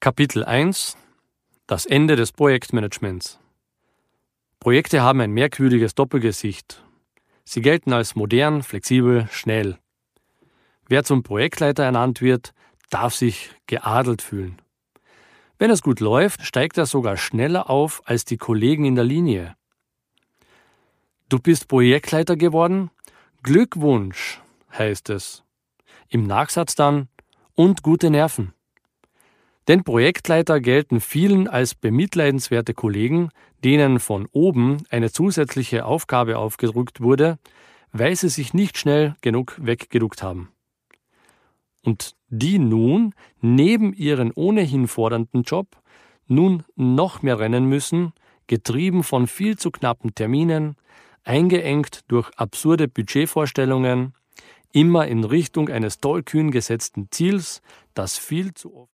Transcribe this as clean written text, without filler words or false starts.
Kapitel 1: Das Ende des Projektmanagements. Projekte haben ein merkwürdiges Doppelgesicht. Sie gelten als modern, flexibel, schnell. Wer zum Projektleiter ernannt wird, darf sich geadelt fühlen. Wenn es gut läuft, steigt er sogar schneller auf als die Kollegen in der Linie. Du bist Projektleiter geworden? Glückwunsch, heißt es. Im Nachsatz dann: und gute Nerven. Denn Projektleiter gelten vielen als bemitleidenswerte Kollegen, denen von oben eine zusätzliche Aufgabe aufgedrückt wurde, weil sie sich nicht schnell genug weggeduckt haben. Und die nun neben ihren ohnehin fordernden Job nun noch mehr rennen müssen, getrieben von viel zu knappen Terminen, eingeengt durch absurde Budgetvorstellungen, immer in Richtung eines tollkühn gesetzten Ziels, das viel zu oft